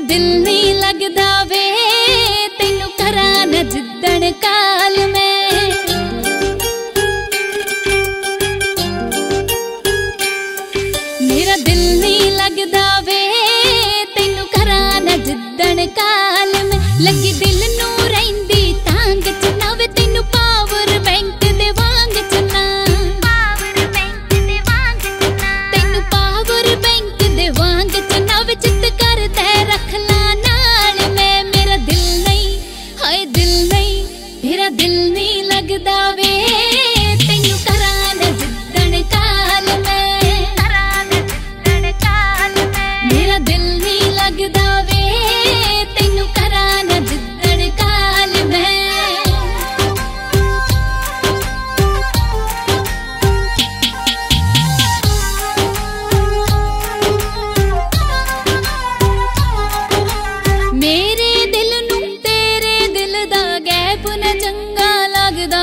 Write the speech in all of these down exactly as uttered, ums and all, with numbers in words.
दिल नहीं लगदा वे तैनू करा न जिद्दण काल मैं। मेरा दिल नहीं लगदा वे तैनू करा न जिद्दण काल में। लगी दिल नू रहिंदी तांग च ना वे तैनू पावर बैंक दे वांग चना। पावर बैंक दे वांग चना तैनू पावर बैंक दे वांग चना वे चित कर दे रख ला नाल मैं। मेरा दिल नहीं हाय दिल नहीं मेरा दिल नहीं लगदा वे तैनू करा न जिद्दण काल मैं। करा न जिद्दण काल मैं। मेरा दिल नहीं लगदा वे तैनू करा न जिद्दण काल मैं। मेरे दिल नू तेरे दिल दा गैप न चंगा लगदा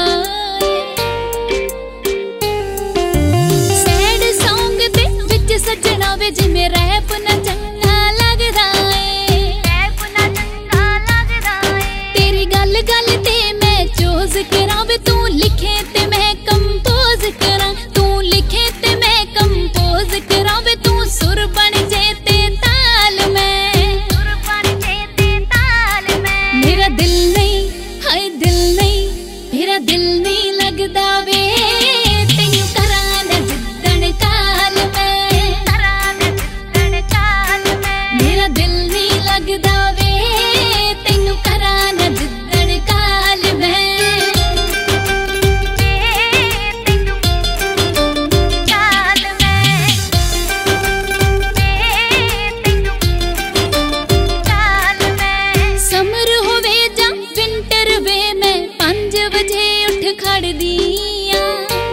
सैड सॉन्ग दे विच सजना वे जिवें रैप न चंगा लगदा ए। रैप न चंगा लगदा ए। तेरी गल गल ते मैं चूज करां वे तू लिखे ते मैं कंपोज करां। तू लिखे ते मैं कंपोज करां वे तू सुर बन जे ते ताल मैं। सुर बन जे ते ताल मैं। मेरा दिल नहीं हाय दिल नहीं मेरा दिल नहीं लगदा वे तैनू करा न जिद्दण काल मैं। करा न जिद्दण काल मैं। मेरा दिल नहीं लगदा वे तैनू करा न जिद्दण काल मैं। तैनू काल मैं। तैनू काल मैं। समर होवे जां विंटर वे मैं पांच बजे उठ खड़दी आ।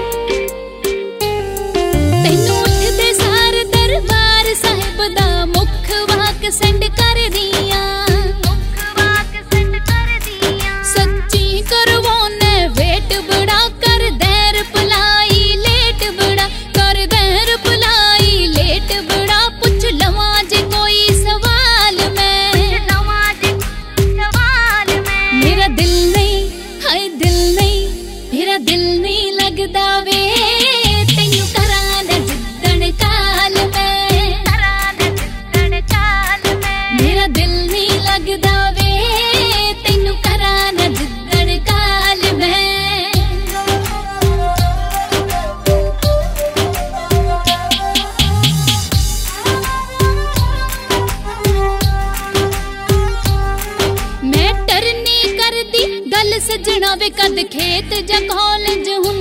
तैनू उठदे सार दरबार साहिब दा मुख वाक सेंड करदी आ। मुख वाक सेंड करदी आ। सच्ची करवाने वेट बड़ा कर देर पलाई लेट बड़ा कर देर पलाई लेट बड़ा पुछ लवां जे कोई सवाल मैं। पुछ लवां जे सवाल मैं। मेरा दिल नहीं हाय दिल नहीं मेरा दिल नहीं लगदा वे तैनू करा न जिद्दण काल मैं। करा न जिद्दण काल मैं। मेरा दिल नहीं लगदा वे तैनू करा न जिद्दण काल मैं। मैटर नहीं करदी गल सजना वे कद खेत जां कॉलेज हुं